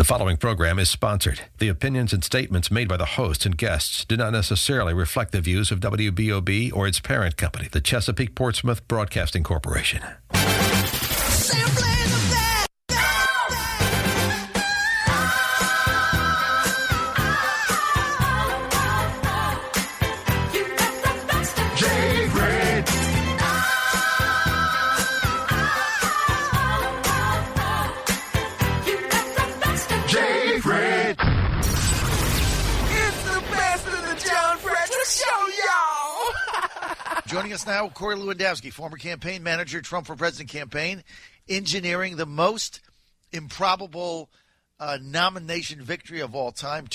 The following program is sponsored. The opinions and statements made by the hosts and guests do not necessarily reflect the views of WBOB or its parent company, the Chesapeake Portsmouth Broadcasting Corporation. Joining us now, Corey Lewandowski, former campaign manager, Trump for President campaign, engineering the most improbable nomination victory of all time,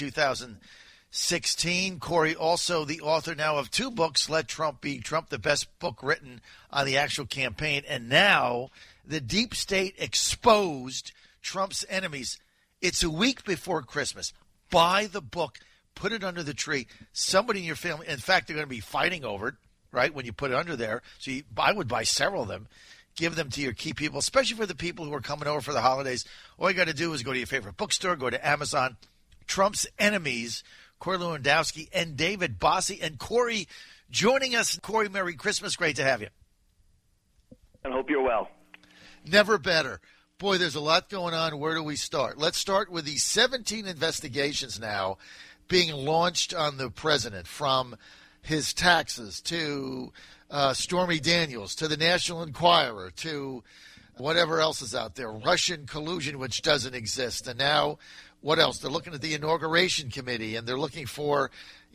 2016. Corey, also the author now of two books, Let Trump Be Trump, the best book written on the actual campaign, and now The Deep State Exposed Trump's Enemies. It's a week before Christmas. Buy the book. Put it under the tree. Somebody in your family, in fact, they're going to be fighting over it. Right, when you put it under there. So I would buy several of them, give them to your key people, especially for the people who are coming over for the holidays. All you got to do is go to your favorite bookstore, go to Amazon. Trump's Enemies, Corey Lewandowski and David Bossie. And Corey joining us. Corey, Merry Christmas. Great to have you. I hope you're well. Never better. Boy, there's a lot going on. Where do we start? Let's start with the 17 investigations now being launched on the president, from his taxes to Stormy Daniels, to the National Enquirer, to whatever else is out there, Russian collusion, which doesn't exist. And now, what else? They're looking at the Inauguration Committee, and they're looking for,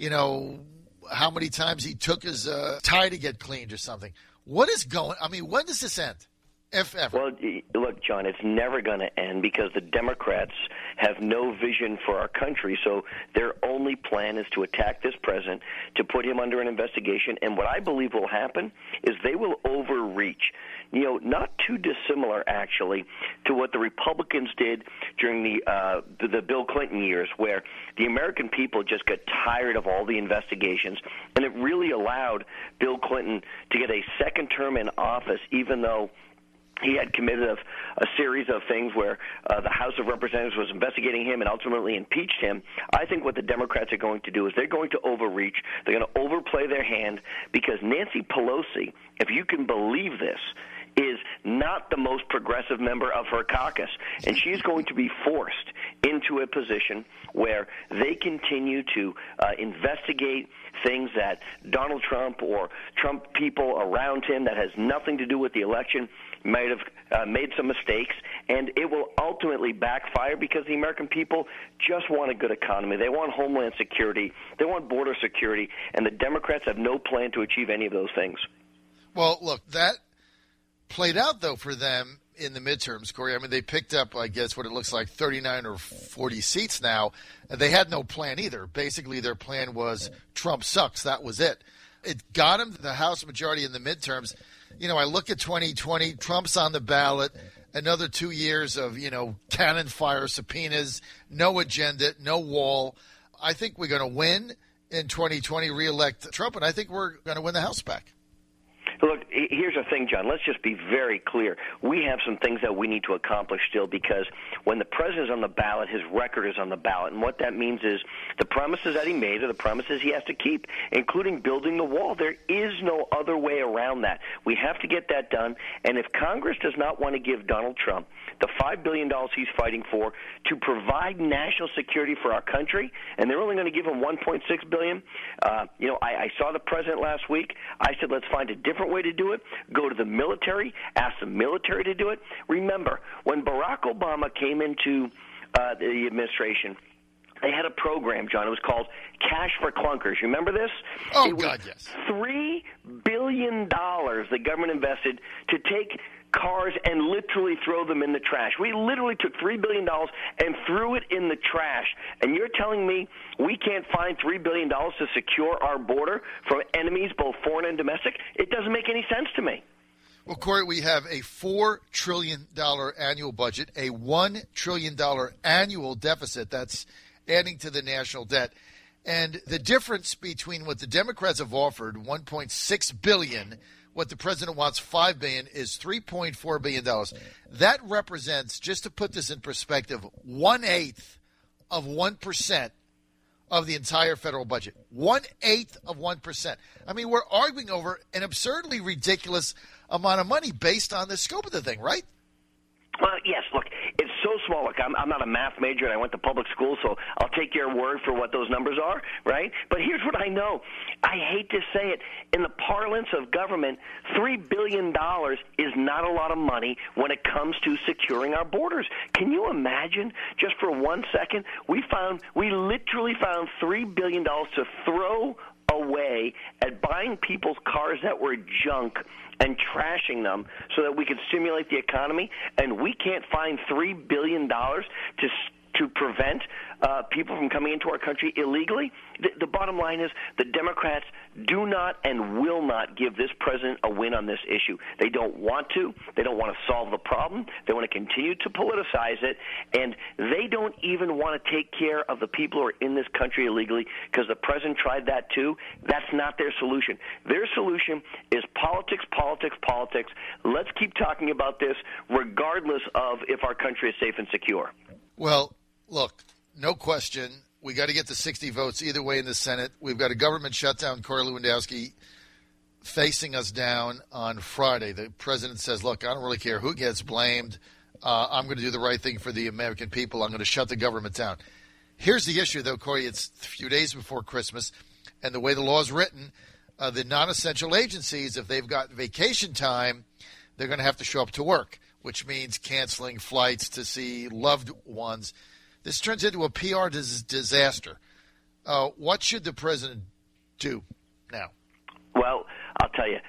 how many times he took his tie to get cleaned or something. What is going – I mean, when does this end, if ever? Well, look, John, it's never going to end because the Democrats have no vision for our country. So their only plan is to attack this president, to put him under an investigation. And what I believe will happen is they will overreach. Not too dissimilar, actually, to what the Republicans did during the Bill Clinton years, where the American people just got tired of all the investigations, and it really allowed Bill Clinton to get a second term in office, even though he had committed a series of things where the House of Representatives was investigating him and ultimately impeached him. I think what the Democrats are going to do is they're going to overreach. They're going to overplay their hand because Nancy Pelosi, if you can believe this, is not the most progressive member of her caucus. And she's going to be forced into a position where they continue to investigate things that Donald Trump or Trump people around him that has nothing to do with the election might have made some mistakes, and it will ultimately backfire because the American people just want a good economy. They want homeland security. They want border security, and the Democrats have no plan to achieve any of those things. Well, look, that played out, though, for them in the midterms, Corey. I mean, they picked up, I guess, what it looks like 39 or 40 seats now. And they had no plan either. Basically, their plan was Trump sucks. That was it. It got him the House majority in the midterms. I look at 2020, Trump's on the ballot, another 2 years of, cannon fire subpoenas, no agenda, no wall. I think we're going to win in 2020, reelect Trump, and I think we're going to win the House back. Look, here's the thing, John. Let's just be very clear. We have some things that we need to accomplish still because when the president is on the ballot, his record is on the ballot. And what that means is the promises that he made are the promises he has to keep, including building the wall. There is no other way around that. We have to get that done. And if Congress does not want to give Donald Trump the $5 billion he's fighting for to provide national security for our country, and they're only going to give him $1.6 billion, I saw the president last week. I said, let's find a different way to do it. Go to the military, ask the military to do it. Remember, when Barack Obama came into the administration, they had a program, John. It was called Cash for Clunkers. You remember this? Oh, God, yes. $3 billion the government invested to take cars and literally throw them in the trash. We literally took $3 billion and threw it in the trash. And you're telling me we can't find $3 billion to secure our border from enemies, both foreign and domestic? It doesn't make any sense to me. Well, Corey, we have a $4 trillion annual budget, a $1 trillion annual deficit. That's adding to the national debt. And the difference between what the Democrats have offered, $1.6 billion, what the president wants, $5 billion, is $3.4 billion. That represents, just to put this in perspective, 1/8 of 1% of the entire federal budget. 1/8 of 1%. I mean, we're arguing over an absurdly ridiculous amount of money based on the scope of the thing, right? Well, yes, look, it's so small. Look, I'm not a math major, and I went to public school, so I'll take your word for what those numbers are, right? But here's what I know. I hate to say it. In the parlance of government, $3 billion is not a lot of money when it comes to securing our borders. Can you imagine, just for 1 second, we literally found $3 billion to throw away at buying people's cars that were junk and trashing them so that we could stimulate the economy, and we can't find $3 billion to prevent people from coming into our country illegally? The bottom line is the Democrats do not and will not give this president a win on this issue. They don't want to. They don't want to solve the problem. They want to continue to politicize it, and they don't even want to take care of the people who are in this country illegally because the president tried that too. That's not their solution. Their solution is politics, politics, politics. Let's keep talking about this regardless of if our country is safe and secure. Well, look, no question. We got to get the 60 votes either way in the Senate. We've got a government shutdown. Corey Lewandowski facing us down on Friday. The president says, look, I don't really care who gets blamed. I'm going to do the right thing for the American people. I'm going to shut the government down. Here's the issue, though, Corey. It's a few days before Christmas, and the way the law is written, the non-essential agencies, if they've got vacation time, they're going to have to show up to work, which means canceling flights to see loved ones. This turns into a PR disaster. What should the president do now? Well, I'll tell you,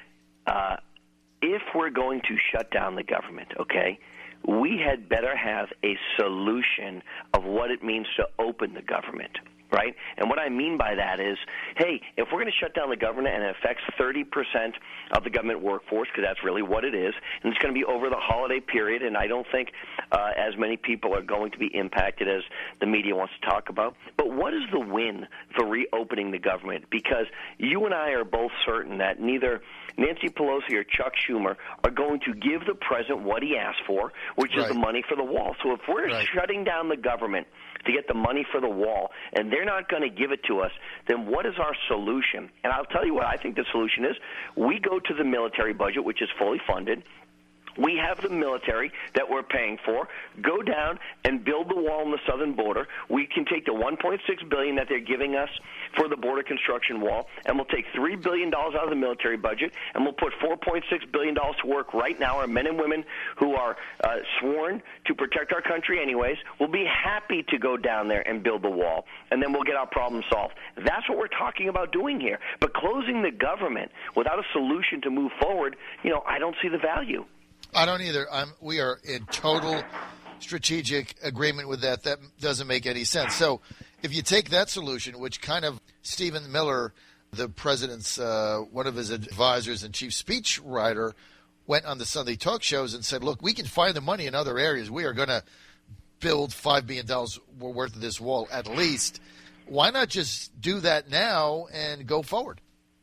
if we're going to shut down the government, okay, we had better have a solution of what it means to open the government. Right? And what I mean by that is, hey, if we're going to shut down the government and it affects 30% of the government workforce, because that's really what it is, and it's going to be over the holiday period, and I don't think as many people are going to be impacted as the media wants to talk about. But what is the win for reopening the government? Because you and I are both certain that neither Nancy Pelosi or Chuck Schumer are going to give the president what he asked for, which is the money for the wall. So if we're shutting down the government to get the money for the wall, and they're not going to give it to us, then what is our solution? And I'll tell you what I think the solution is. We go to the military budget, which is fully funded. We have the military that we're paying for. Go down and build the wall on the southern border. We can take the $1.6 billion that they're giving us for the border construction wall, and we'll take $3 billion out of the military budget, and we'll put $4.6 billion to work right now. Our men and women who are sworn to protect our country anyways will be happy to go down there and build the wall, and then we'll get our problem solved. That's what we're talking about doing here. But closing the government without a solution to move forward, I don't see the value. I don't either. We are in total strategic agreement with that. That doesn't make any sense. So if you take that solution, which kind of Stephen Miller, the president's one of his advisors and chief speech writer, went on the Sunday talk shows and said, look, we can find the money in other areas. We are going to build $5 billion worth of this wall at least. Why not just do that now and go forward?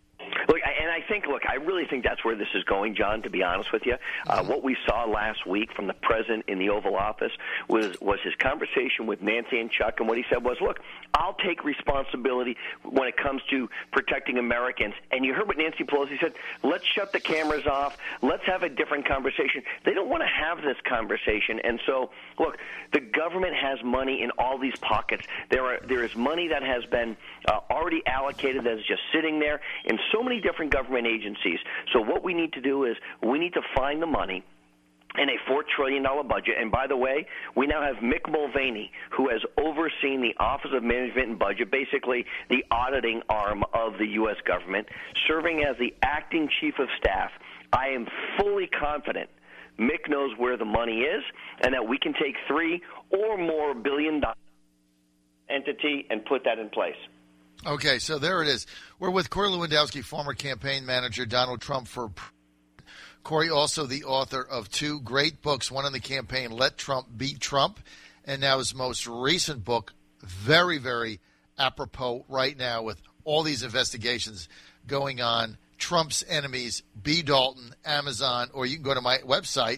I really think that's where this is going, John, to be honest with you. What we saw last week from the president in the Oval Office was his conversation with Nancy and Chuck, and what he said was, look, I'll take responsibility when it comes to protecting Americans. And you heard what Nancy Pelosi said, let's shut the cameras off, let's have a different conversation. They don't want to have this conversation. And so, look, the government has money in all these pockets. There is money that has been already allocated that is just sitting there in so many different government agencies. So what we need to do is we need to find the money in a $4 trillion budget. And by the way, we now have Mick Mulvaney, who has overseen the Office of Management and Budget, basically the auditing arm of the U.S. government, serving as the acting chief of staff. I am fully confident Mick knows where the money is and that we can take $3 or more billion entity and put that in place. Okay, so there it is. We're with Corey Lewandowski, former campaign manager, Donald Trump for Corey, also the author of two great books, one on the campaign, Let Trump Beat Trump, and now his most recent book, very, very apropos right now with all these investigations going on, Trump's Enemies, B. Dalton, Amazon, or you can go to my website,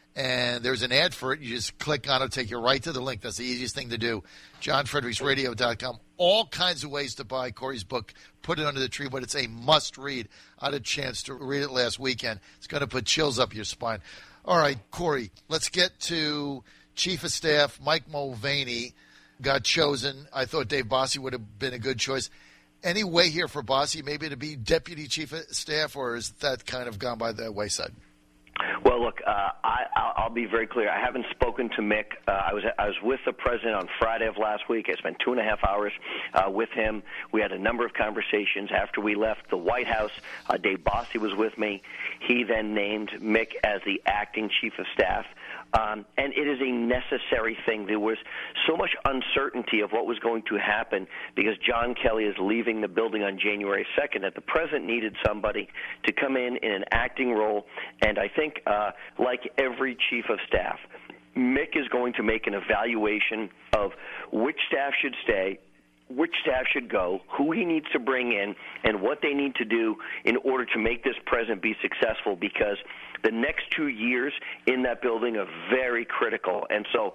and there's an ad for it. You just click on it, take you right to the link. That's the easiest thing to do. JohnFredericksRadio.com. All kinds of ways to buy Corey's book, Put It Under the Tree, but it's a must-read. I had a chance to read it last weekend. It's going to put chills up your spine. All right, Corey, let's get to Chief of Staff Mike Mulvaney got chosen. I thought Dave Bossie would have been a good choice. Any way here for Bossie maybe to be Deputy Chief of Staff, or is that kind of gone by the wayside? Well, look, I'll be very clear. I haven't spoken to Mick. I was with the president on Friday of last week. I spent 2.5 hours with him. We had a number of conversations. After we left the White House, Dave Bossie was with me. He then named Mick as the acting chief of staff. And it is a necessary thing. There was so much uncertainty of what was going to happen because John Kelly is leaving the building on January 2nd that the president needed somebody to come in an acting role. And I think, like every chief of staff, Mick is going to make an evaluation of which staff should stay, which staff should go, who he needs to bring in, and what they need to do in order to make this president be successful, because the next 2 years in that building are very critical. And so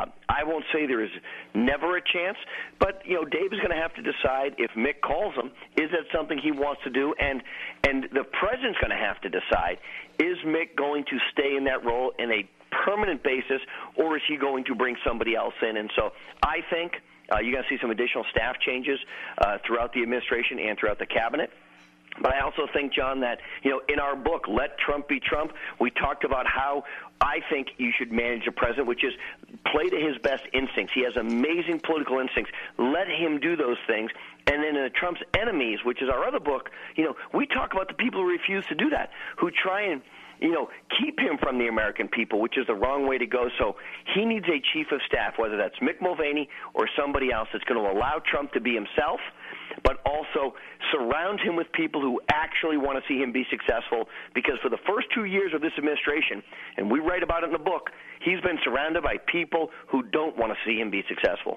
I won't say there is never a chance, but, you know, Dave is going to have to decide if Mick calls him, is that something he wants to do? And the president's going to have to decide, is Mick going to stay in that role in a permanent basis, or is he going to bring somebody else in? And so I think you're going to see some additional staff changes throughout the administration and throughout the cabinet. But I also think, John, that, you know, in our book, Let Trump Be Trump, we talked about how I think you should manage the president, which is play to his best instincts. He has amazing political instincts. Let him do those things. And then in Trump's Enemies, which is our other book, you know, we talk about the people who refuse to do that, who try and, you know, keep him from the American people, which is the wrong way to go. So he needs a chief of staff, whether that's Mick Mulvaney or somebody else, that's going to allow Trump to be himself, but also surround him with people who actually want to see him be successful. Because for the first 2 years of this administration, and we write about it in the book, he's been surrounded by people who don't want to see him be successful.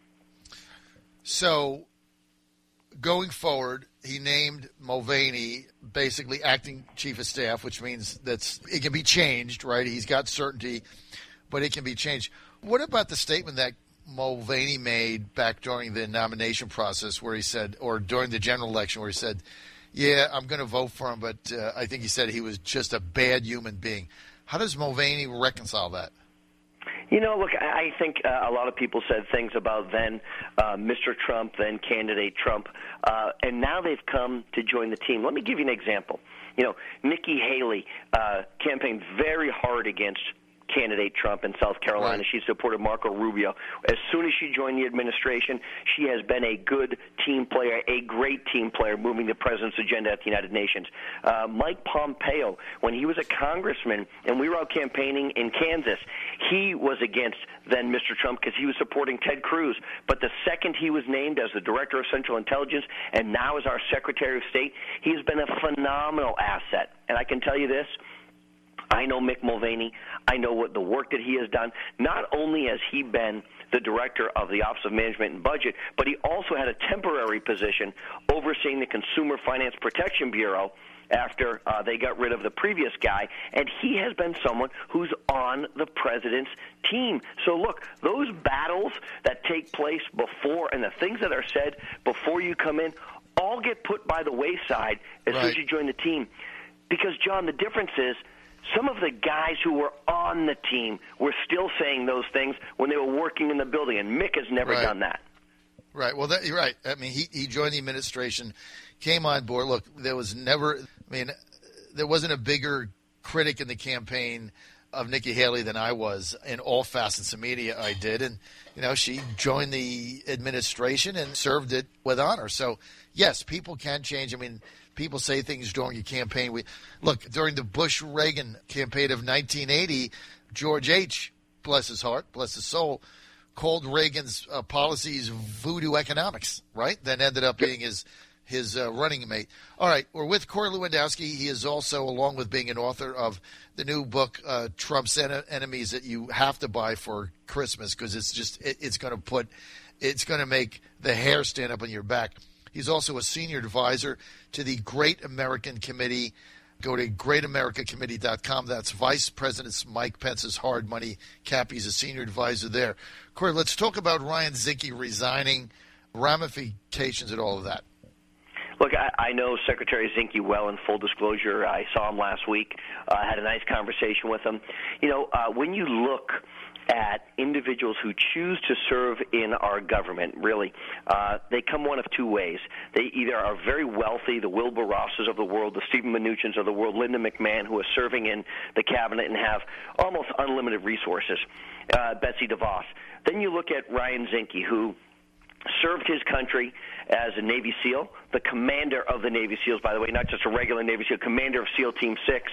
So going forward, he named Mulvaney basically acting chief of staff, which means that it can be changed, right? He's got certainty, but it can be changed. What about the statement that Mulvaney made back during the nomination process where he said, or during the general election where he said, yeah, I'm going to vote for him, but I think he said he was just a bad human being. How does Mulvaney reconcile that? You know, look, I think a lot of people said things about then Mr. Trump, then candidate Trump, and now they've come to join the team. Let me give you an example. You know, Nikki Haley campaigned very hard against candidate Trump in South Carolina. Right. She supported Marco Rubio. As soon as she joined the administration, she has been a good team player, a great team player, moving the president's agenda at the United Nations. Mike Pompeo, when he was a congressman and we were out campaigning in Kansas, he was against then Mr. Trump because he was supporting Ted Cruz. But the second he was named as the Director of Central Intelligence and now as our Secretary of State, he's been a phenomenal asset. And I can tell you this, I know Mick Mulvaney. I know what the work that he has done. Not only has he been the director of the Office of Management and Budget, but he also had a temporary position overseeing the Consumer Finance Protection Bureau after they got rid of the previous guy, and he has been someone who's on the president's team. So look, those battles that take place before and the things that are said before you come in all get put by the wayside as soon as you join the team. Because, John, the difference is some of the guys who were on the team were still saying those things when they were working in the building, and Mick has never done that. Right. Well, you're right. I mean, he joined the administration, came on board. Look, there wasn't a bigger critic in the campaign of Nikki Haley than I was in all facets of media. I did. And, you know, she joined the administration and served it with honor. So, yes, people can change. I mean, people say things during your campaign. Look, during the Bush-Reagan campaign of 1980, George H., bless his heart, bless his soul, called Reagan's policies voodoo economics, right? That ended up being his running mate. All right, we're with Corey Lewandowski. He is also, along with being an author of the new book, Trump's Enemies, that you have to buy for Christmas because it's going to make the hair stand up on your back. He's also a senior advisor to the Great American Committee. Go to greatamericacommittee.com. That's Vice President Mike Pence's hard money cap. He's a senior advisor there. Corey, let's talk about Ryan Zinke resigning, ramifications and all of that. Look, I know Secretary Zinke well, in full disclosure. I saw him last week. I had a nice conversation with him. When you look at individuals who choose to serve in our government, really, they come one of two ways. They either are very wealthy, the Wilbur Rosses of the world, the Stephen Mnuchins of the world, Linda McMahon, who are serving in the cabinet and have almost unlimited resources, Betsy DeVos. Then you look at Ryan Zinke, who served his country as a Navy SEAL, the commander of the Navy SEALs, by the way, not just a regular Navy SEAL, commander of SEAL Team 6,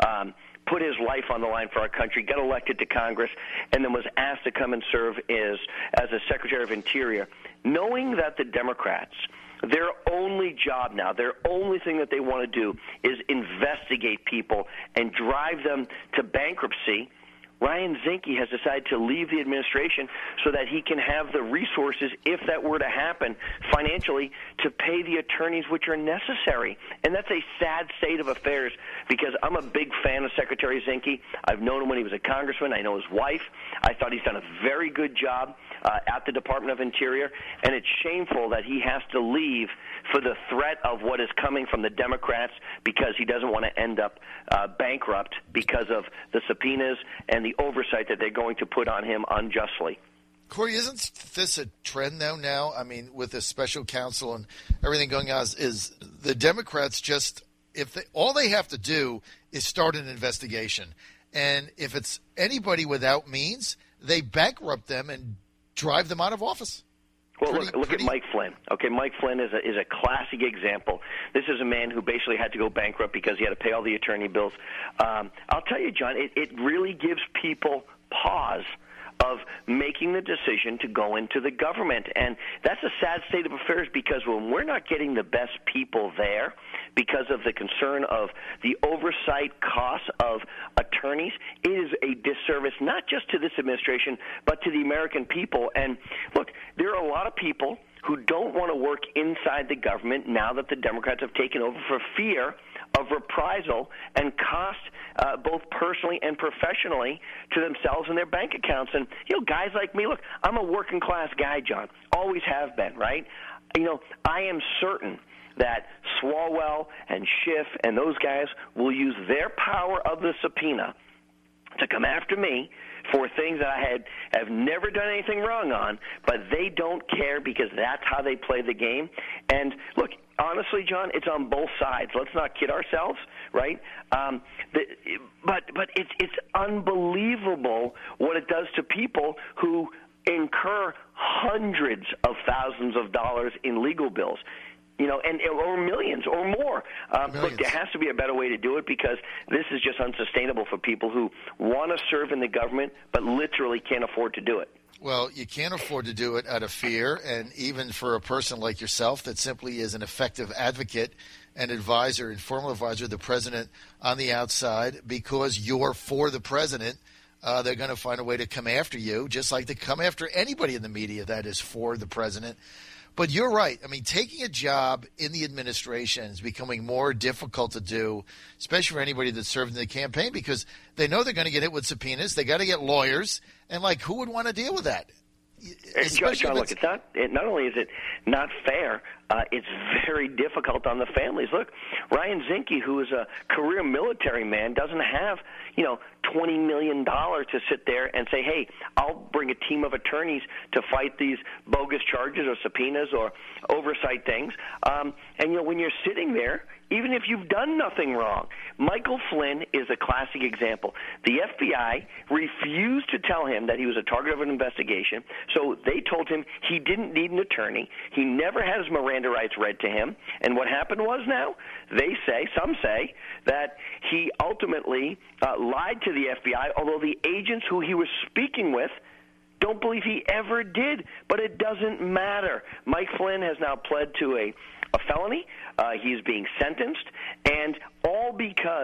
put his life on the line for our country, got elected to Congress, and then was asked to come and serve as a Secretary of Interior, knowing that the Democrats, their only job now, their only thing that they want to do is investigate people and drive them to bankruptcy. Ryan Zinke has decided to leave the administration so that he can have the resources, if that were to happen financially, to pay the attorneys which are necessary. And that's a sad state of affairs, because I'm a big fan of Secretary Zinke. I've known him when he was a congressman. I know his wife. I thought he's done a very good job at the Department of Interior, and it's shameful that he has to leave for the threat of what is coming from the Democrats, because he doesn't want to end up bankrupt because of the subpoenas and the oversight that they're going to put on him unjustly. Corey, isn't this a trend now? I mean, with the special counsel and everything going on, is the Democrats just, all they have to do is start an investigation. And if it's anybody without means, they bankrupt them and drive them out of office. Well, look at Mike Flynn. Okay, Mike Flynn is a classic example. This is a man who basically had to go bankrupt because he had to pay all the attorney bills. I'll tell you, John, it really gives people pause of making the decision to go into the government. And that's a sad state of affairs, because when we're not getting the best people there because of the concern of the oversight costs of attorneys, it is a disservice not just to this administration but to the American people. And look, there are a lot of people who don't want to work inside the government now that the Democrats have taken over, for fear of reprisal and cost, both personally and professionally, to themselves and their bank accounts. And, guys like me, look, I'm a working class guy, John, always have been, right? I am certain that Swalwell and Schiff and those guys will use their power of the subpoena to come after me for things that I have never done anything wrong on, but they don't care, because that's how they play the game. And look, honestly, John, it's on both sides. Let's not kid ourselves, right? But it's unbelievable what it does to people who incur hundreds of thousands of dollars in legal bills. Or millions or more. Look, there has to be a better way to do it, because this is just unsustainable for people who want to serve in the government but literally can't afford to do it. Well, you can't afford to do it out of fear, and even for a person like yourself that simply is an effective advocate and advisor, informal advisor of the president on the outside, because you're for the president, they're going to find a way to come after you, just like they come after anybody in the media that is for the president. But you're right. I mean, taking a job in the administration is becoming more difficult to do, especially for anybody that's served in the campaign, because they know they're going to get hit with subpoenas. They got to get lawyers, and who would want to deal with that? John, look, not only is it not fair, it's very difficult on the families. Look, Ryan Zinke, who is a career military man, doesn't have $20 million to sit there and say, hey, I'll bring a team of attorneys to fight these bogus charges or subpoenas or oversight things. When you're sitting there, even if you've done nothing wrong, Michael Flynn is a classic example. The FBI refused to tell him that he was a target of an investigation, so they told him he didn't need an attorney. He never had his Miranda rights read to him. And what happened was, now, some say, that he ultimately lied to the FBI, although the agents who he was speaking with don't believe he ever did. But it doesn't matter. Mike Flynn has now pled to a felony. He's being sentenced, and all because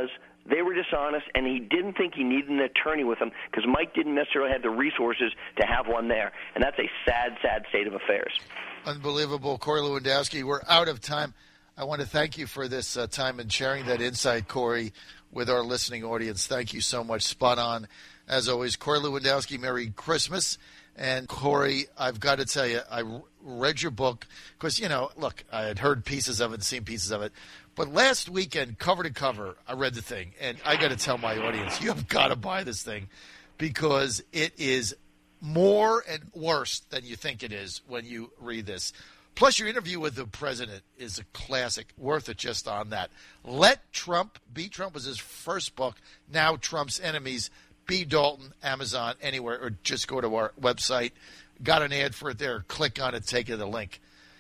they were dishonest, and he didn't think he needed an attorney with him because Mike didn't necessarily have the resources to have one there. And that's a sad, sad state of affairs. Unbelievable. Corey Lewandowski, we're out of time. I want to thank you for this time and sharing that insight, Corey, with our listening audience. Thank you so much. Spot on. As always, Corey Lewandowski, Merry Christmas. And, Corey, I've got to tell you, I read your book because, look, I had heard pieces of it and seen pieces of it. But last weekend, cover to cover, I read the thing. And I got to tell my audience, you have got to buy this thing because it is more and worse than you think it is when you read this. Plus, your interview with the president is a classic, worth it just on that. Let Trump Be. Trump was his first book. Now Trump's Enemies. B. Dalton, Amazon, anywhere, or just go to our website. Got an ad for it there. Click on it, take you to the link.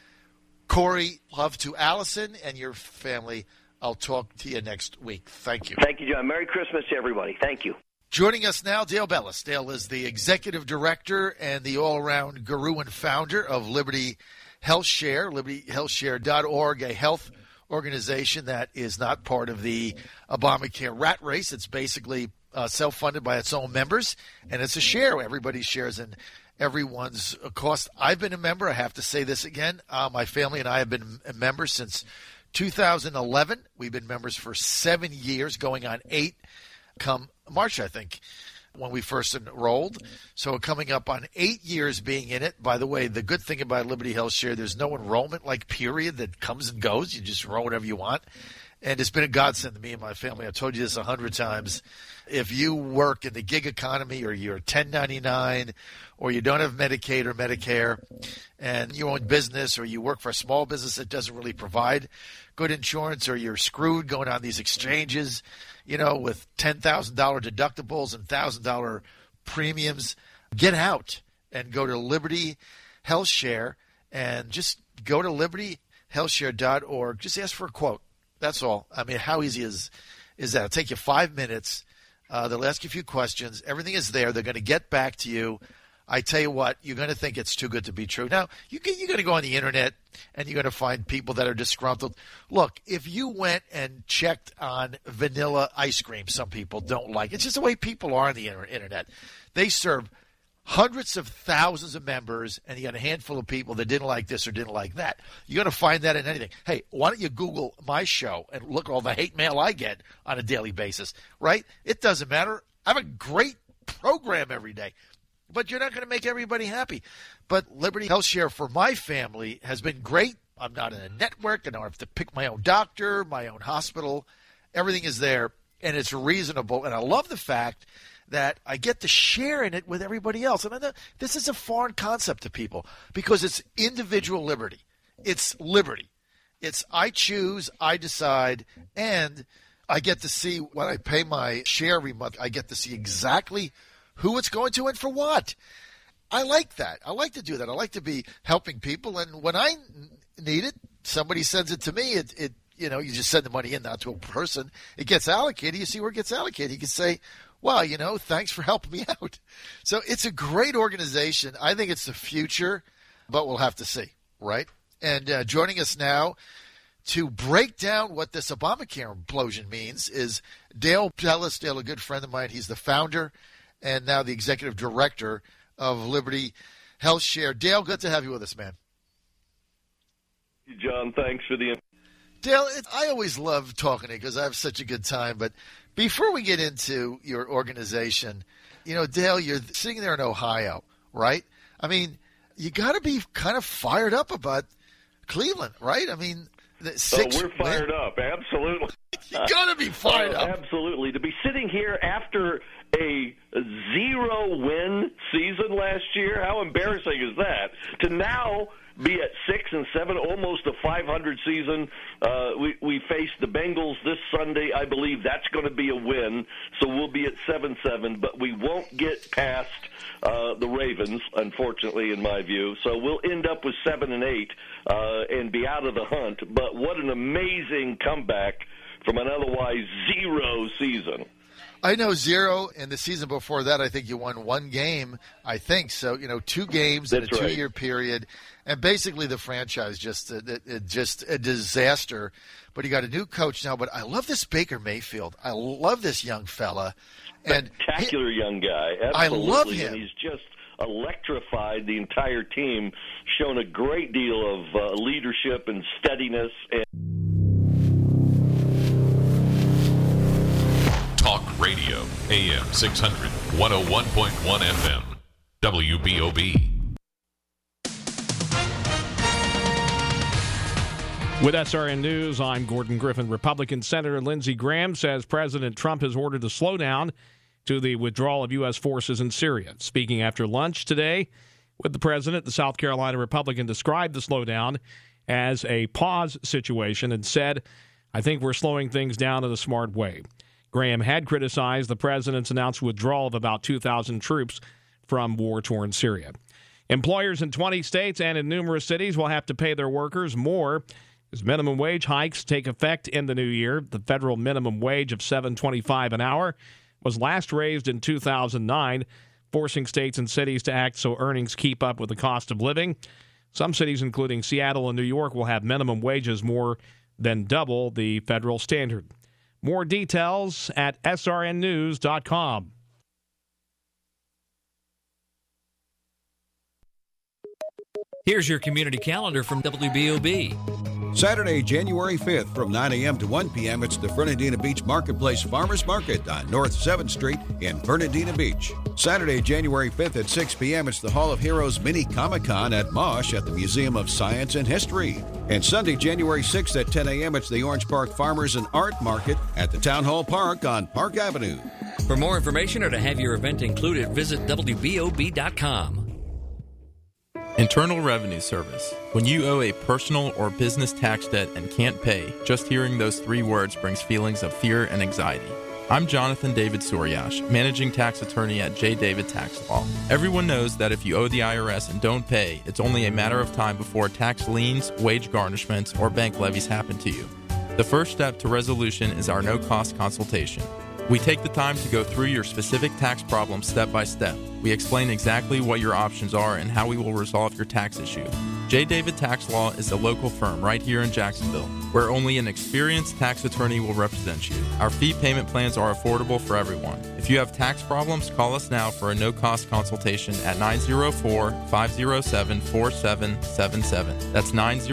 Corey, love to Allison and your family. I'll talk to you next week. Thank you. Thank you, John. Merry Christmas to everybody. Thank you. Joining us now, Dale Bellis. Dale is the executive director and the all-around guru and founder of Liberty Health Share, libertyhealthshare.org, a health organization that is not part of the Obamacare rat race. It's basically self-funded by its own members, and it's a share. Everybody shares in everyone's cost. I've been a member. I have to say this again. My family and I have been members since 2011. We've been members for 7 years, going on 8 come March, I think, when we first enrolled. So coming up on 8 years being in it. By the way, the good thing about Liberty Health Share, there's no enrollment period that comes and goes. You just enroll whatever you want. And it's been a godsend to me and my family. I've told you this 100 times. If you work in the gig economy or you're 1099 or you don't have Medicaid or Medicare and you own business or you work for a small business that doesn't really provide good insurance or you're screwed going on these exchanges, with $10,000 deductibles and $1,000 premiums, get out and go to Liberty Health Share and just go to libertyhealthshare.org. Just ask for a quote. That's all. I mean, how easy is that? It'll take you 5 minutes. They'll ask you a few questions. Everything is there. They're going to get back to you. I tell you what, you're going to think it's too good to be true. Now, you're going to go on the internet and you're going to find people that are disgruntled. Look, if you went and checked on vanilla ice cream, some people don't like it. It's just the way people are on the internet. They serve hundreds of thousands of members, and you got a handful of people that didn't like this or didn't like that. You're going to find that in anything. Hey, why don't you Google my show and look at all the hate mail I get on a daily basis, right? It doesn't matter. I have a great program every day, but you're not going to make everybody happy. But Liberty Health Share for my family has been great. I'm not in a network. I don't have to pick my own doctor, my own hospital. Everything is there, and it's reasonable. And I love the fact that I get to share in it with everybody else. And I know this is a foreign concept to people because it's individual liberty. It's liberty. It's I choose, I decide, and I get to see when I pay my share every month, I get to see exactly who it's going to and for what. I like that. I like to do that. I like to be helping people. And when I need it, somebody sends it to me. You just send the money in, not to a person. It gets allocated. You see where it gets allocated. You can say, well, thanks for helping me out. So it's a great organization. I think it's the future, but we'll have to see, right? And joining us now to break down what this Obamacare implosion means is Dale Bellis. Dale, a good friend of mine. He's the founder and now the executive director of Liberty Health Share. Dale, good to have you with us, man. John, thanks for the... Dale, I always love talking to you because I have such a good time, but before we get into your organization, Dale, you're sitting there in Ohio, right? I mean, you got to be kind of fired up about Cleveland, right? I mean, we're fired up, absolutely. You got to be fired up. Absolutely. To be sitting here after a 0-win season last year, how embarrassing is that? To now be at 6 and 7, almost a 500 season. We face the Bengals this Sunday. I believe that's going to be a win, so we'll be at 7-7, but we won't get past the Ravens, unfortunately, in my view. So we'll end up with 7 and 8 and be out of the hunt. But what an amazing comeback from an otherwise 0 season. I know 0, and the season before that, I think you won 1 game, I think. So, 2 games in a 2-year period. And basically the franchise just a disaster. But you got a new coach now. But I love this Baker Mayfield. I love this young fella. Spectacular young guy. Absolutely. I love him. And he's just electrified the entire team, shown a great deal of leadership and steadiness. Talk Radio, AM 600, 101.1 FM, WBOB. With SRN News, I'm Gordon Griffin. Republican Senator Lindsey Graham says President Trump has ordered a slowdown to the withdrawal of U.S. forces in Syria. Speaking after lunch today with the president, the South Carolina Republican described the slowdown as a pause situation and said, "I think we're slowing things down in a smart way." Graham had criticized the president's announced withdrawal of about 2,000 troops from war-torn Syria. Employers in 20 states and in numerous cities will have to pay their workers more as minimum wage hikes take effect in the new year. The federal minimum wage of $7.25 an hour was last raised in 2009, forcing states and cities to act so earnings keep up with the cost of living. Some cities, including Seattle and New York, will have minimum wages more than double the federal standard. More details at srnnews.com. Here's your community calendar from WBOB. Saturday, January 5th from 9 a.m. to 1 p.m., it's the Fernandina Beach Marketplace Farmers Market on North 7th Street in Fernandina Beach. Saturday, January 5th at 6 p.m., it's the Hall of Heroes Mini Comic-Con at Mosh at the Museum of Science and History. And Sunday, January 6th at 10 a.m., it's the Orange Park Farmers and Art Market at the Town Hall Park on Park Avenue. For more information or to have your event included, visit WBOB.com. Internal Revenue Service. When you owe a personal or business tax debt and can't pay, just hearing those 3 words brings feelings of fear and anxiety. I'm Jonathan David Suryash, Managing Tax Attorney at J. David Tax Law. Everyone knows that if you owe the IRS and don't pay, it's only a matter of time before tax liens, wage garnishments, or bank levies happen to you. The first step to resolution is our no-cost consultation. We take the time to go through your specific tax problem step by step. We explain exactly what your options are and how we will resolve your tax issue. J. David Tax Law is a local firm right here in Jacksonville, where only an experienced tax attorney will represent you. Our fee payment plans are affordable for everyone. If you have tax problems, call us now for a no-cost consultation at 904-507-4777. That's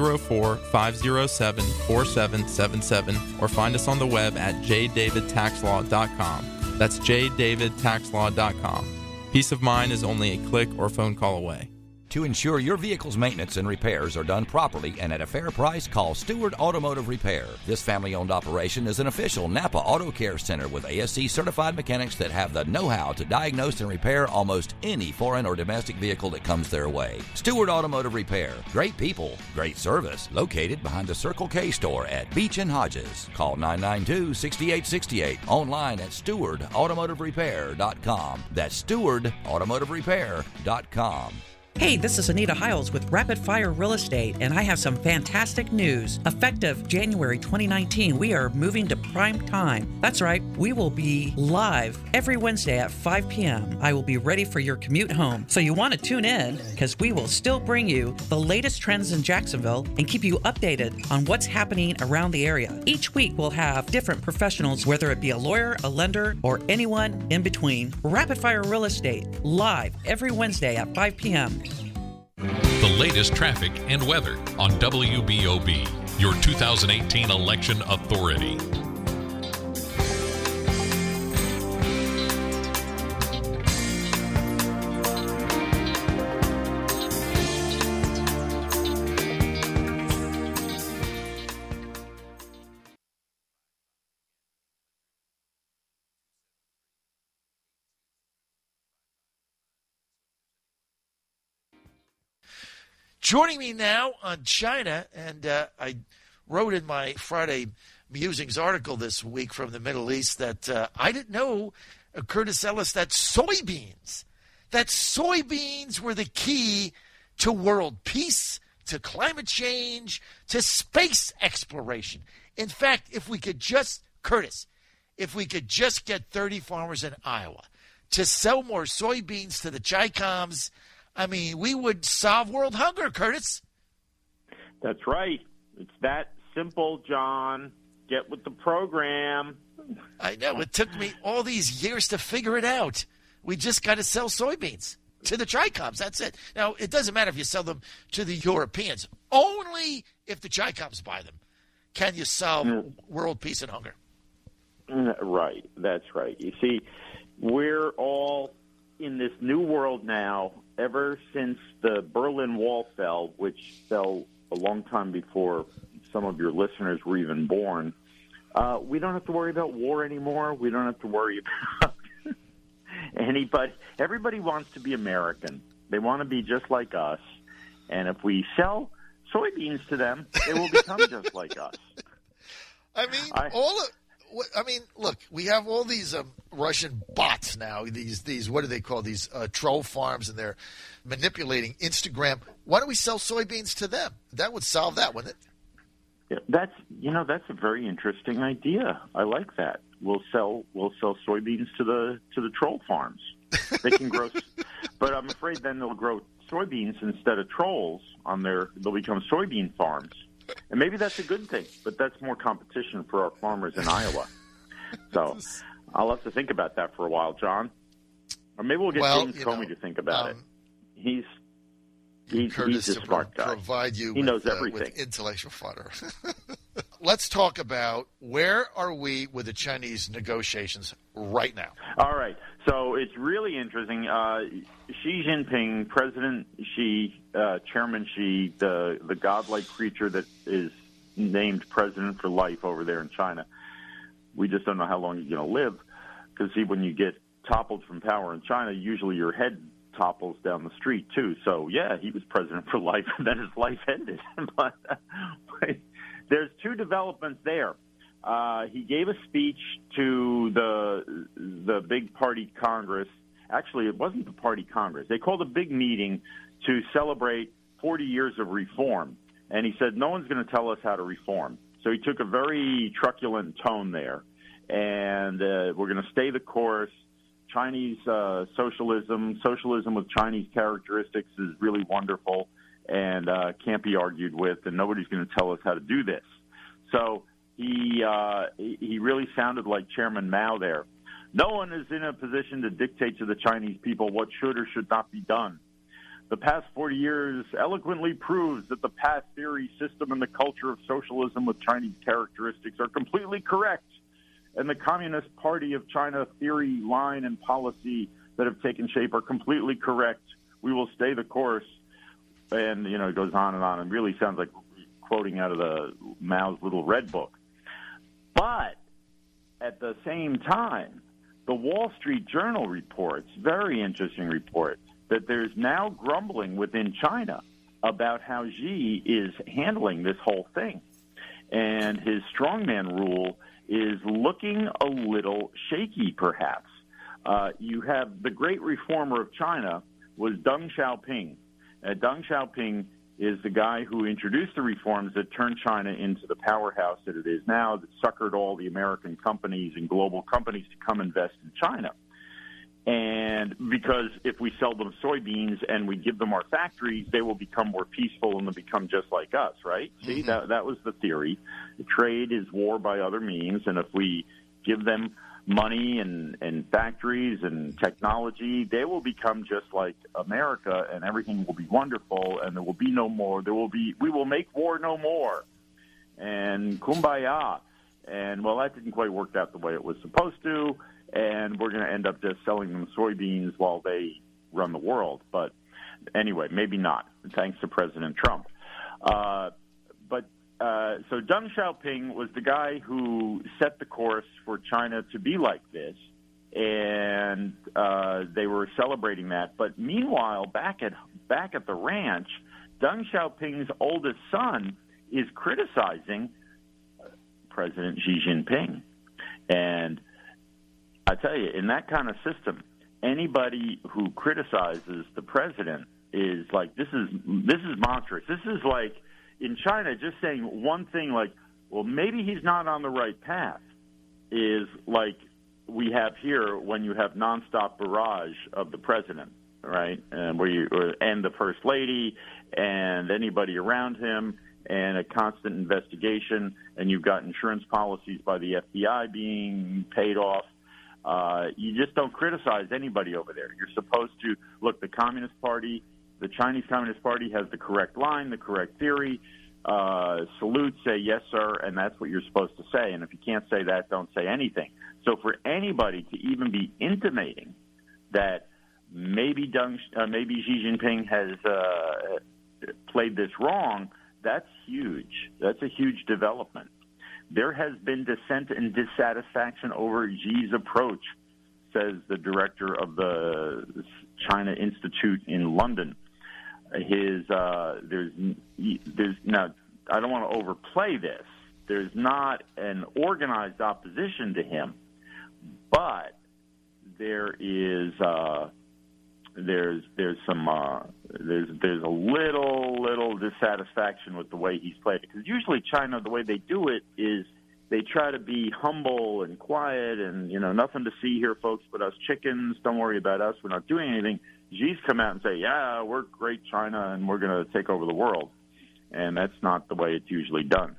904-507-4777, or find us on the web at jdavidtaxlaw.com. That's jdavidtaxlaw.com. Peace of mind is only a click or phone call away. To ensure your vehicle's maintenance and repairs are done properly and at a fair price, call Stewart Automotive Repair. This family-owned operation is an official Napa Auto Care Center with ASC certified mechanics that have the know-how to diagnose and repair almost any foreign or domestic vehicle that comes their way. Stewart Automotive Repair. Great people, great service. Located behind the Circle K store at Beach and Hodges. Call 992-6868. Online at StewardAutomotiveRepair.com. That's StewardAutomotiveRepair.com. Hey, this is Anita Hiles with Rapid Fire Real Estate, and I have some fantastic news. Effective January 2019, we are moving to prime time. That's right, we will be live every Wednesday at 5 p.m. I will be ready for your commute home, so you want to tune in because we will still bring you the latest trends in Jacksonville and keep you updated on what's happening around the area. Each week, we'll have different professionals, whether it be a lawyer, a lender, or anyone in between. Rapid Fire Real Estate, live every Wednesday at 5 p.m. The latest traffic and weather on WBOB, your 2018 election authority. Joining me now on China, and I wrote in my Friday Musings article this week from the Middle East that I didn't know, Curtis Ellis, that soybeans were the key to world peace, to climate change, to space exploration. In fact, if we could just, Curtis, if we could just get 30 farmers in Iowa to sell more soybeans to the Chi-Coms, I mean, we would solve world hunger, Curtis. That's right. It's that simple, John. Get with the program. I know. It took me all these years to figure it out. We just got to sell soybeans to the Chi-Coms. That's it. Now, it doesn't matter if you sell them to the Europeans. Only if the Chi-Coms buy them can you solve world peace and hunger. Right. That's right. You see, we're all in this new world now ever since the Berlin Wall fell, which fell a long time before some of your listeners were even born. We don't have to worry about war anymore. We don't have to worry about anybody. Everybody wants to be American. They want to be just like us. And if we sell soybeans to them, they will become just like us. I mean, look, we have all these Russian bots now. These what do they call these troll farms, and they're manipulating Instagram. Why don't we sell soybeans to them? That would solve that, wouldn't it? Yeah, that's a very interesting idea. I like that. We'll sell soybeans to the troll farms. They can grow, but I'm afraid then they'll grow soybeans instead of trolls they'll become soybean farms. And maybe that's a good thing, but that's more competition for our farmers in Iowa. So I'll have to think about that for a while, John. Or maybe we'll get James Comey to think about it. He's a smart guy. Provide you he knows everything. With intellectual fodder. Let's talk about where are we with the Chinese negotiations right now? All right. So it's really interesting. Xi Jinping, President Xi, Chairman Xi, the godlike creature that is named president for life over there in China. We just don't know how long he's going to live because, see, when you get toppled from power in China, usually your head topples down the street, too. So, yeah, he was president for life, and then his life ended. But there's two developments there. He gave a speech to the big party Congress. Actually, it wasn't the party Congress. They called a big meeting to celebrate 40 years of reform. And he said, no one's going to tell us how to reform. So he took a very truculent tone there. And we're going to stay the course. Chinese socialism with Chinese characteristics is really wonderful and can't be argued with, and nobody's going to tell us how to do this. So he really sounded like Chairman Mao there. No one is in a position to dictate to the Chinese people what should or should not be done. The past 40 years eloquently proves that the path theory system and the culture of socialism with Chinese characteristics are completely correct. And the Communist Party of China theory, line, and policy that have taken shape are completely correct. We will stay the course. And, it goes on and really sounds like quoting out of the Mao's Little Red Book. But at the same time, the Wall Street Journal reports, very interesting report, that there's now grumbling within China about how Xi is handling this whole thing. And his strongman rule is looking a little shaky, perhaps. You have the great reformer of China was Deng Xiaoping. Deng Xiaoping is the guy who introduced the reforms that turned China into the powerhouse that it is now, that suckered all the American companies and global companies to come invest in China. And because if we sell them soybeans and we give them our factories, they will become more peaceful and they'll become just like us, right? Mm-hmm. See, that was the theory. Trade is war by other means, and if we give them money and factories and technology, they will become just like America, and everything will be wonderful, and there will be no more. We will make war no more, and kumbaya. And, well, that didn't quite work out the way it was supposed to, and we're going to end up just selling them soybeans while they run the world. But anyway, maybe not, thanks to President Trump. So Deng Xiaoping was the guy who set the course for China to be like this, and they were celebrating that. But meanwhile, back at the ranch, Deng Xiaoping's oldest son is criticizing President Xi Jinping. And I tell you, in that kind of system, anybody who criticizes the president is like, this is monstrous. This is like, in China, just saying one thing like, well, maybe he's not on the right path is like we have here when you have nonstop barrage of the president, right? And and the first lady and anybody around him, and a constant investigation, and you've got insurance policies by the FBI being paid off. You just don't criticize anybody over there. You're supposed to look. The Communist Party, the Chinese Communist Party, has the correct line, the correct theory. Salute, say yes, sir, and that's what you're supposed to say. And if you can't say that, don't say anything. So for anybody to even be intimating that maybe Xi Jinping has played this wrong, that's huge. That's a huge development. There has been dissent and dissatisfaction over Xi's approach, says the director of the China Institute in London. There's now, I don't want to overplay this. There's not an organized opposition to him, but there is there's a little dissatisfaction with the way he's played it, because usually China, the way they do it is they try to be humble and quiet and, nothing to see here, folks, but us chickens. Don't worry about us. We're not doing anything. Xi's come out and say, yeah, we're great, China, and we're going to take over the world. And that's not the way it's usually done.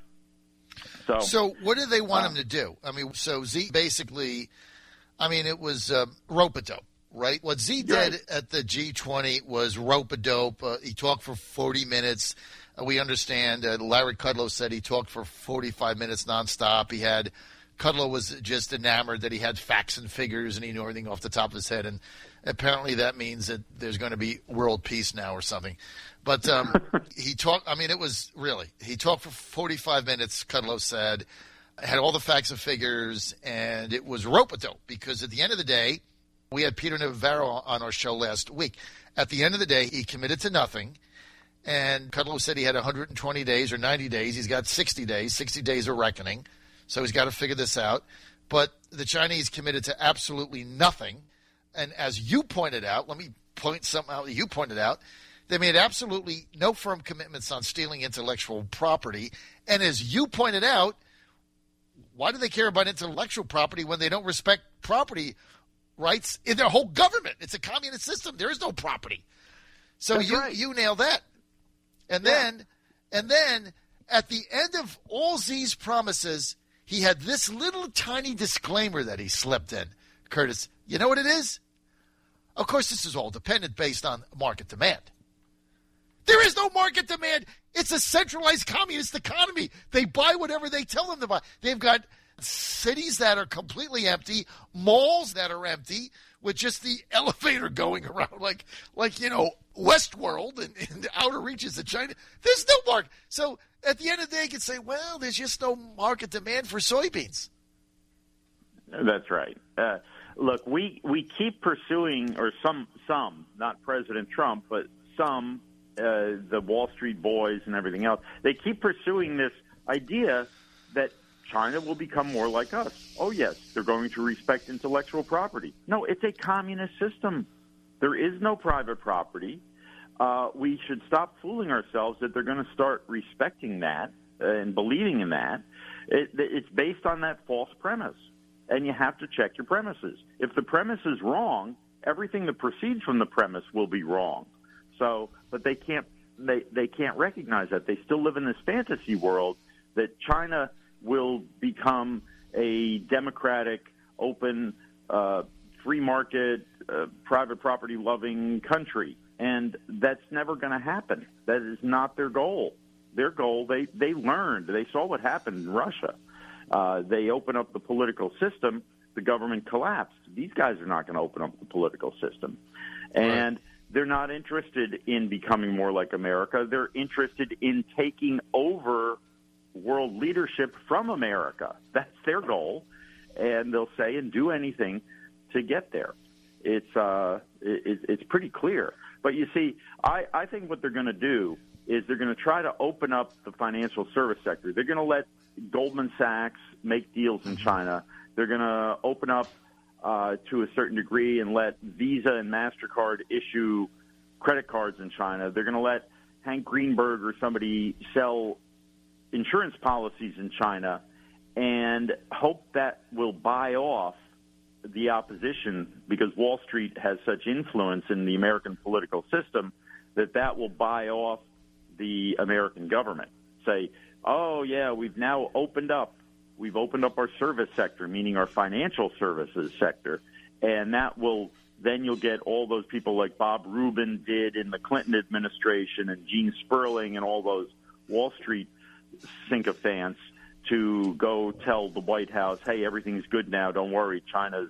So what do they want him to do? I mean, so Xi basically, it was rope-a-dope, right? What Xi did at the G20 was rope-a-dope. He talked for 40 minutes. We understand Larry Kudlow said he talked for 45 minutes nonstop. Kudlow was just enamored that he had facts and figures and he knew everything off the top of his head. And apparently that means that there's going to be world peace now or something. But he talked, he talked for 45 minutes, Kudlow said, had all the facts and figures, and it was rope-a-dope because at the end of the day, we had Peter Navarro on our show last week. At the end of the day, he committed to nothing. And Kudlow said he had 120 days or 90 days. He's got 60 days. 60 days of reckoning. So he's got to figure this out. But the Chinese committed to absolutely nothing. And as you pointed out, let me point something out that you pointed out, they made absolutely no firm commitments on stealing intellectual property. And as you pointed out, why do they care about intellectual property when they don't respect property rights in their whole government? It's a communist system. There is no property. So you nailed that. And then at the end of all Xi's promises, he had this little tiny disclaimer that he slipped in. Curtis, you know what it is? Of course, this is all dependent based on market demand. There is no market demand. It's a centralized communist economy. They buy whatever they tell them to buy. They've got cities that are completely empty, malls that are empty, with just the elevator going around like Westworld and the outer reaches of China. There's no market. So at the end of the day, you can say, well, there's just no market demand for soybeans. That's right. Look, we keep pursuing, or some, not President Trump, but some, the Wall Street boys and everything else, they keep pursuing this idea that China will become more like us. Oh, yes, they're going to respect intellectual property. No, it's a communist system. There is no private property. We should stop fooling ourselves that they're going to start respecting that and believing in that. It's based on that false premise, and you have to check your premises. If the premise is wrong, everything that proceeds from the premise will be wrong. So, but they can't recognize that. They still live in this fantasy world that China will become a democratic, open, free market, private property loving country. And that's never going to happen. That is not their goal. Their goal, they learned. They saw what happened in Russia. They opened up the political system. The government collapsed. These guys are not going to open up the political system. And they're not interested in becoming more like America. They're interested in taking over world leadership from America. That's their goal. And they'll say and do anything to get there. It's pretty clear. But you see, I think what they're going to do is they're going to try to open up the financial service sector. They're going to let Goldman Sachs make deals in China. They're going to open up to a certain degree and let Visa and MasterCard issue credit cards in China. They're going to let Hank Greenberg or somebody sell insurance policies in China. and hope that will buy off the opposition, because Wall Street has such influence in the American political system that will buy off the American government. Say, oh, yeah, we've now opened up. We've opened up our service sector, meaning our financial services sector, and that will then you'll get all those people like Bob Rubin did in the Clinton administration and Gene Sperling and all those Wall Street sycophants to go tell the White House, hey, everything's good now, don't worry, China's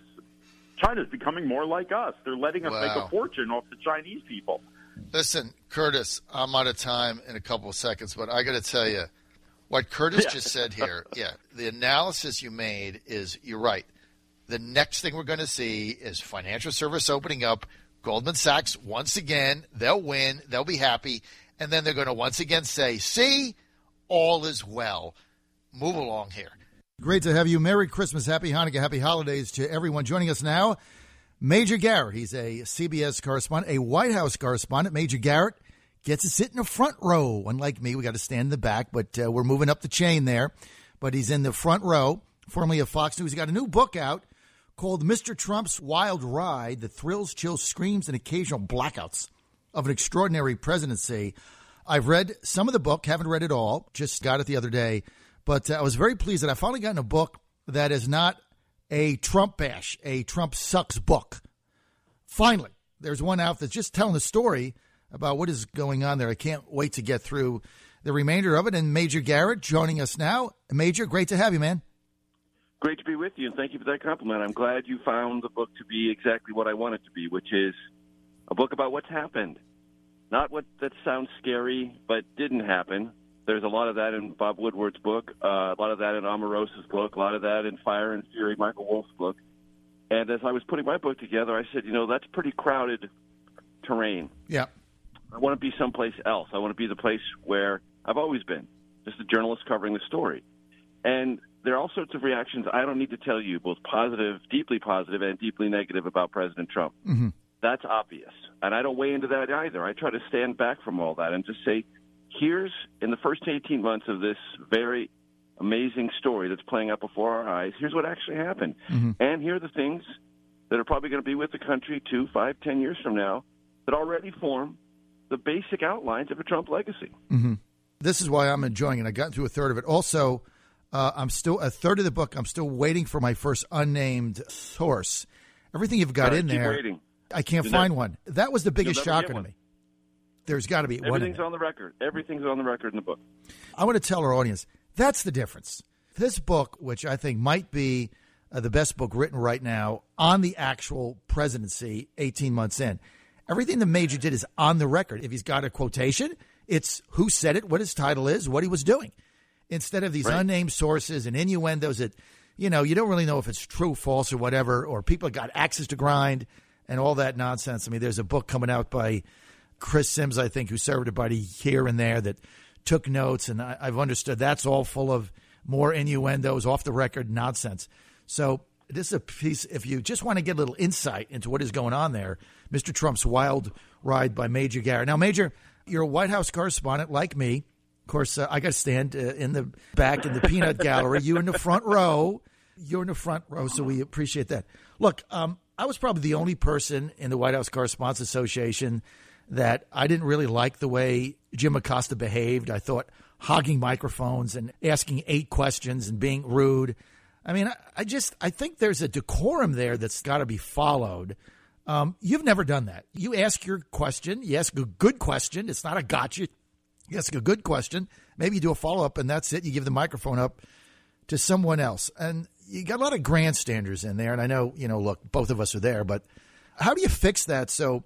becoming more like us. They're letting us make a fortune off the Chinese people. Listen, Curtis, I'm out of time in a couple of seconds, but I got to tell you, what Curtis just said here, the analysis you made is, you're right. The next thing we're going to see is financial service opening up. Goldman Sachs, once again, they'll win, they'll be happy, and then they're going to once again say, see, all is well. Move along here. Great to have you. Merry Christmas, Happy Hanukkah, Happy Holidays to everyone joining us now. Major Garrett, he's a CBS correspondent, a White House correspondent. Major Garrett gets to sit in the front row. Unlike me, we got to stand in the back, but we're moving up the chain there. But he's in the front row, formerly of Fox News. He's got a new book out called Mr. Trump's Wild Ride, the thrills, chills, screams, and occasional blackouts of an extraordinary presidency. I've read some of the book, haven't read it all, just got it the other day. But I was very pleased that I finally gotten a book that is not a Trump bash, a Trump sucks book. Finally, there's one out that's just telling the story about what is going on there. I can't wait to get through the remainder of it. And Major Garrett joining us now. Major, great to have you, man. Great to be with you, and thank you for that compliment. I'm glad you found the book to be exactly what I want it to be, which is a book about what's happened. Not what that sounds scary, but didn't happen. There's a lot of that in Bob Woodward's book, a lot of that in Omarosa's book, a lot of that in Fire and Fury, Michael Wolff's book. And as I was putting my book together, I said, that's pretty crowded terrain. Yeah. I want to be someplace else. I want to be the place where I've always been, just a journalist covering the story. And there are all sorts of reactions I don't need to tell you, both positive, deeply positive, and deeply negative about President Trump. Mm-hmm. That's obvious. And I don't weigh into that either. I try to stand back from all that and just say, here's, in the first 18 months of this very amazing story that's playing out before our eyes, here's what actually happened. Mm-hmm. And here are the things that are probably going to be with the country 2, 5, 10 years from now that already form the basic outlines of a Trump legacy. Mm-hmm. This is why I'm enjoying it. I got through a third of it. Also, I'm still a third of the book. I'm still waiting for my first unnamed source. Everything you've got in there, waiting. I can't find one. That was the biggest shocker to me. There's got to be one. Everything's on the record. Everything's on the record in the book. I want to tell our audience that's the difference. This book, which I think might be the best book written right now on the actual presidency, 18 months in. Everything the Major did is on the record. If he's got a quotation, it's who said it, what his title is, what he was doing. Instead of these unnamed sources and innuendos that, you don't really know if it's true, false, or whatever, or people got axes to grind and all that nonsense. I mean, there's a book coming out by Chris Sims, I think, who served a buddy here and there that took notes, and I've understood that's all full of more innuendos, off-the-record nonsense. So this is a piece, if you just want to get a little insight into what is going on there, Mr. Trump's Wild Ride by Major Garrett. Now, Major, you're a White House correspondent like me. Of course, I got to stand in the back in the peanut gallery. You in the front row. You're in the front row, so we appreciate that. Look, I was probably the only person in the White House Correspondents Association that I didn't really like the way Jim Acosta behaved. I thought hogging microphones and asking 8 questions and being rude. I mean, I think there's a decorum there that's got to be followed. You've never done that. You ask your question. You ask a good question. It's not a gotcha. You ask a good question. Maybe you do a follow-up, and that's it. You give the microphone up to someone else. And you got a lot of grandstanders in there. And I know, look, both of us are there. But how do you fix that so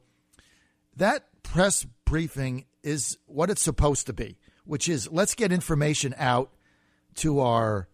that press briefing is what it's supposed to be, which is let's get information out to our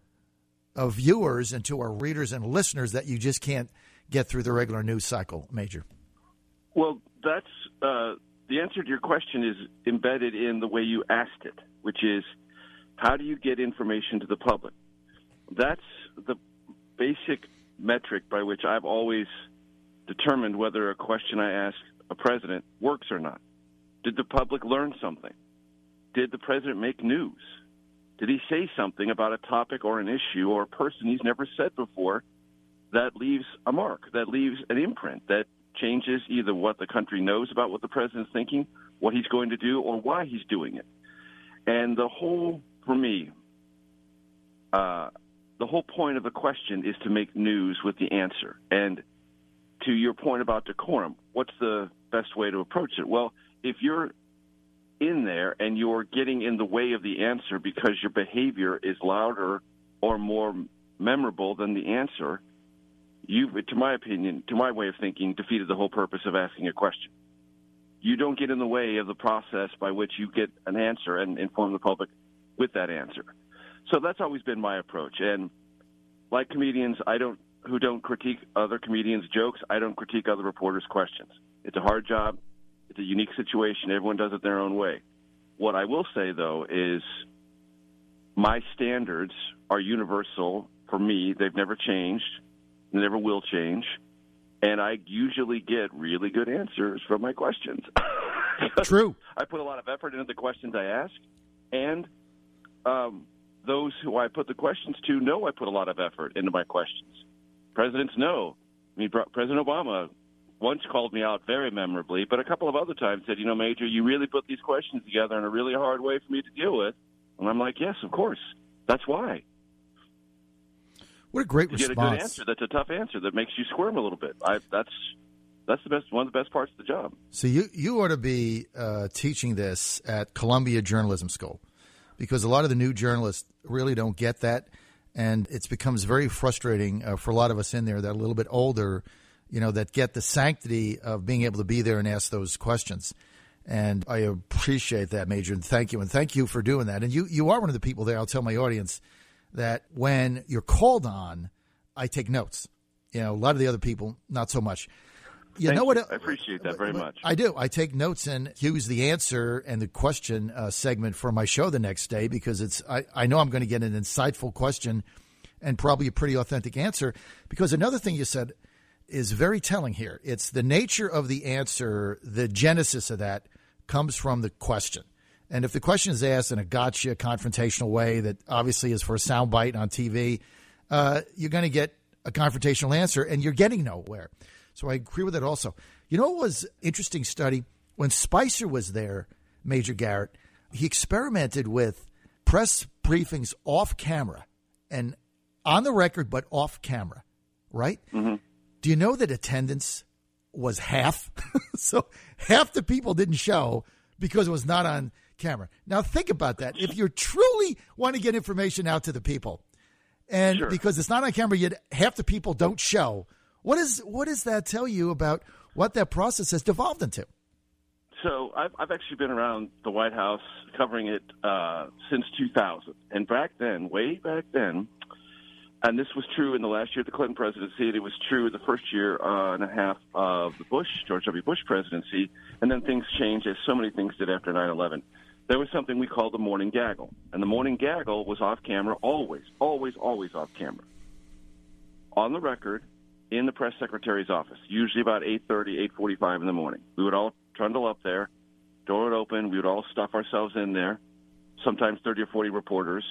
viewers and to our readers and listeners that you just can't get through the regular news cycle, Major? Well, that's the answer to your question is embedded in the way you asked it, which is how do you get information to the public? That's the basic metric by which I've always determined whether a question I ask a president works or not. Did the public learn something? Did the president make news? Did he say something about a topic or an issue or a person he's never said before that leaves a mark, that leaves an imprint, that changes either what the country knows about what the president's thinking, what he's going to do, or why he's doing it? And for me, the whole point of the question is to make news with the answer. And to your point about decorum, what's the best way to approach it? Well, if you're in there and you're getting in the way of the answer because your behavior is louder or more memorable than the answer, you've, to my opinion, to my way of thinking, defeated the whole purpose of asking a question. You don't get in the way of the process by which you get an answer and inform the public with that answer. So that's always been my approach. And like comedians, who don't critique other comedians' jokes, I don't critique other reporters' questions. It's a hard job. It's a unique situation. Everyone does it their own way. What I will say, though, is my standards are universal for me. They've never changed. They never will change. And I usually get really good answers from my questions. True. I put a lot of effort into the questions I ask, and those who I put the questions to know I put a lot of effort into my questions. Presidents know. I mean, President Obama once called me out very memorably, but a couple of other times said, Major, you really put these questions together in a really hard way for me to deal with. And I'm like, yes, of course. That's why. What a great response. To get a good answer, that's a tough answer that makes you squirm a little bit. That's the best, one of the best parts of the job. So you ought to be teaching this at Columbia Journalism School, because a lot of the new journalists really don't get that, and it becomes very frustrating for a lot of us in there that are a little bit older, that get the sanctity of being able to be there and ask those questions. And I appreciate that, Major, and thank you. And thank you for doing that. And you are one of the people there, I'll tell my audience, that when you're called on, I take notes. A lot of the other people, not so much. Thank you. I appreciate that very much. I do. I take notes and use the answer and the question segment for my show the next day, because I know I'm going to get an insightful question and probably a pretty authentic answer. Because another thing you said is very telling here. It's the nature of the answer, the genesis of that comes from the question. And if the question is asked in a gotcha, confrontational way that obviously is for a soundbite on TV, you're going to get a confrontational answer, and you're getting nowhere. So I agree with that also. What was interesting study? When Spicer was there, Major Garrett, he experimented with press briefings off camera and on the record, but off camera, right? Mm-hmm. Do you know that attendance was half? So half the people didn't show because it was not on camera. Now think about that. If you truly want to get information out to the people, and sure, because it's not on camera, yet half the people don't show, what does that tell you about what that process has devolved into? So I've actually been around the White House covering it since 2000. And back then, way back then, and this was true in the last year of the Clinton presidency, and it was true the first year and a half of the George W. Bush presidency, and then things changed, as so many things did after 9/11. There was something we called the morning gaggle. And the morning gaggle was off camera, always off camera. On the record, in the press secretary's office, usually about 8:30, 8:45 in the morning. We would all trundle up there, door would open, we would all stuff ourselves in there, sometimes 30 or 40 reporters,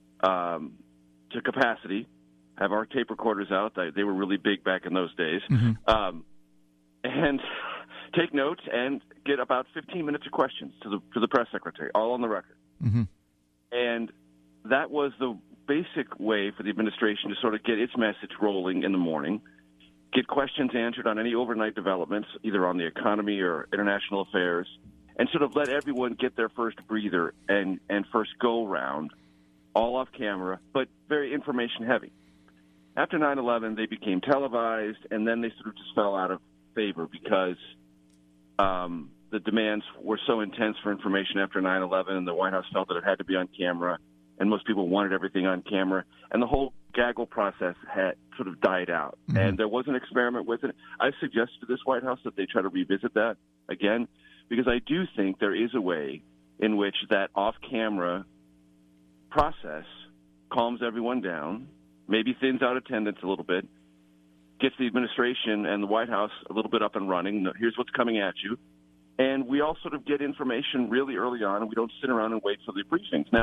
to capacity, have our tape recorders out. They were really big back in those days. Mm-hmm. And take notes and get about 15 minutes of questions to the press secretary, all on the record. Mm-hmm. And that was the basic way for the administration to sort of get its message rolling in the morning, get questions answered on any overnight developments, either on the economy or international affairs, and sort of let everyone get their first breather and first go-round, all off camera, but very information-heavy. After 9/11, they became televised, and then they sort of just fell out of favor because the demands were so intense for information after 9/11, and the White House felt that it had to be on camera, and most people wanted everything on camera, and the whole gaggle process had sort of died out. Mm-hmm. And there was an experiment with it. I've suggested to this White House that they try to revisit that again, because I do think there is a way in which that off-camera process calms everyone down, maybe thins out attendance a little bit, gets the administration and the White House a little bit up and running. Here's what's coming at you. And we all sort of get information really early on, and we don't sit around and wait for the briefings. Now,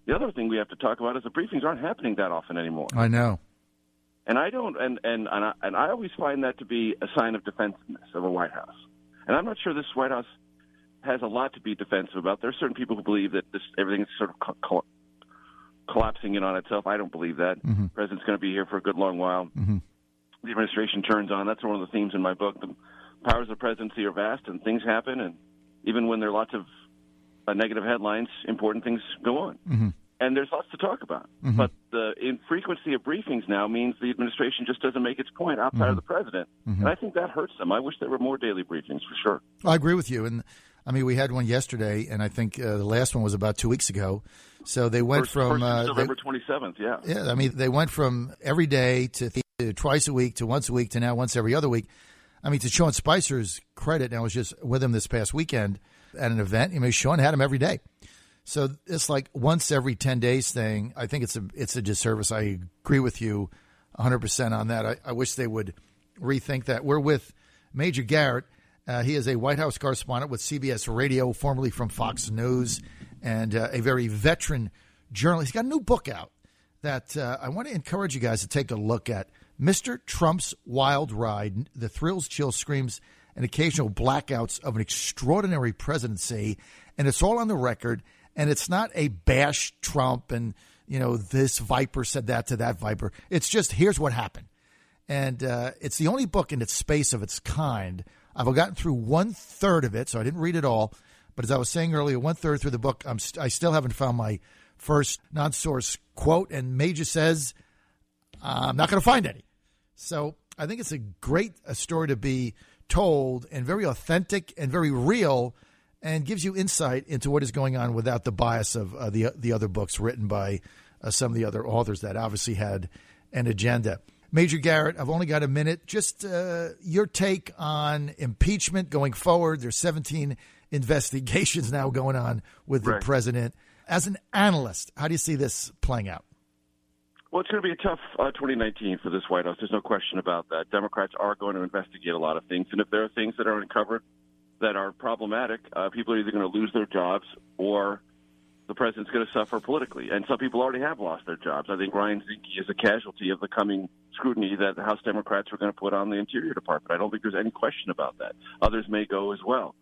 The other thing we have to talk about is the briefings aren't happening that often anymore. I know. And I don't, and I always find that to be a sign of defensiveness of a White House. And I'm not sure this White House has a lot to be defensive about. There are certain people who believe that everything is sort of collapsing in on itself. I don't believe that. Mm-hmm. The president's going to be here for a good long while. Mm-hmm. The administration turns on. That's one of the themes in my book. The powers of the presidency are vast, and things happen. And even when there are lots of negative headlines, important things go on. Mm-hmm. And there's lots to talk about. Mm-hmm. But the infrequency of briefings now means the administration just doesn't make its point outside of the president. Mm-hmm. And I think that hurts them. I wish there were more daily briefings, for sure. I agree with you. And, I mean, we had one yesterday, and I think the last one was about 2 weeks ago. So they went from November 27th, yeah. Yeah, I mean, they went from every day to twice a week to once a week to now once every other week. I mean, to Sean Spicer's credit, and I was just with him this past weekend at an event. I mean, Sean had him every day. So it's like once every 10 days thing. I think it's a disservice. I agree with you 100% on that. I wish they would rethink that. We're with Major Garrett. He is a White House correspondent with CBS Radio, formerly from Fox News, and a very veteran journalist. He's got a new book out that I want to encourage you guys to take a look at. Mr. Trump's Wild Ride, the thrills, chills, screams, and occasional blackouts of an extraordinary presidency. And it's all on the record. And it's not a bash Trump and, you know, this Viper said that to that Viper. It's just, here's what happened. And it's the only book in its space of its kind. I've gotten through 1/3 of it, so I didn't read it all. But as I was saying earlier, 1/3 through the book, I still haven't found my first non-source quote. And Major says, I'm not going to find any. So I think it's a great story to be told, and very authentic and very real, and gives you insight into what is going on without the bias of the other books written by some of the other authors that obviously had an agenda. Major Garrett, I've only got a minute. Just your take on impeachment going forward. There's 17 investigations now going on with the president. As an analyst, how do you see this playing out? Well, it's going to be a tough 2019 for this White House. There's no question about that. Democrats are going to investigate a lot of things. And if there are things that are uncovered that are problematic, people are either going to lose their jobs or the president's going to suffer politically. And some people already have lost their jobs. I think Ryan Zinke is a casualty of the coming scrutiny that the House Democrats are going to put on the Interior Department. I don't think there's any question about that. Others may go as well.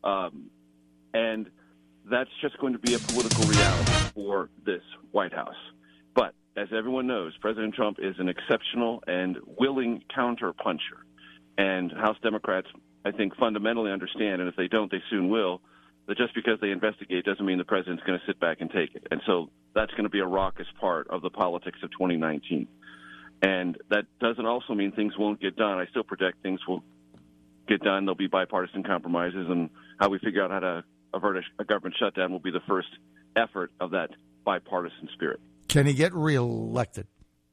And that's just going to be a political reality for this White House. But as everyone knows, President Trump is an exceptional and willing counterpuncher. And House Democrats, I think, fundamentally understand, and if they don't, they soon will, that just because they investigate doesn't mean the president's going to sit back and take it. And so that's going to be a raucous part of the politics of 2019. And that doesn't also mean things won't get done. I still predict things will get done. There'll be bipartisan compromises, and how we figure out how to avert a government shutdown will be the first effort of that bipartisan spirit. Can he get reelected?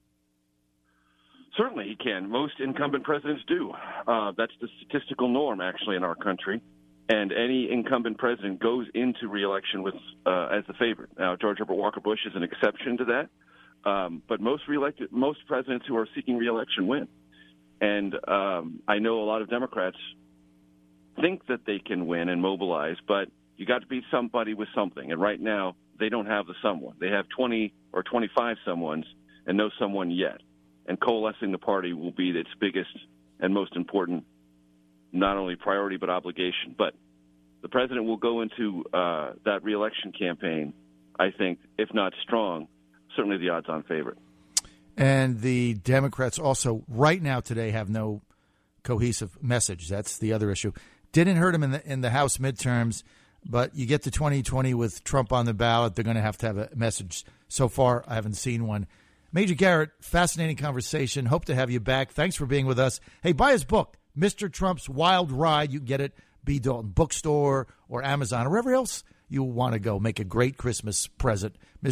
Certainly he can. Most incumbent presidents do. That's the statistical norm, actually, in our country. And any incumbent president goes into reelection with as the favorite. Now, George Herbert Walker Bush is an exception to that. But most presidents who are seeking reelection win. And I know a lot of Democrats think that they can win and mobilize, but you got to be somebody with something. And right now, they don't have the someone. They have 20 or 25 someones and no someone yet. And coalescing the party will be its biggest and most important, not only priority but obligation. But the president will go into that reelection campaign, I think, if not strong, certainly the odds-on favorite. And the Democrats also, right now today, have no cohesive message. That's the other issue. Didn't hurt him in the House midterms, but you get to 2020 with Trump on the ballot, they're going to have a message. So far, I haven't seen one. Major Garrett, fascinating conversation. Hope to have you back. Thanks for being with us. Hey, buy his book, Mr. Trump's Wild Ride. You can get it B. Dalton Bookstore or Amazon or wherever else you want to go. Make a great Christmas present.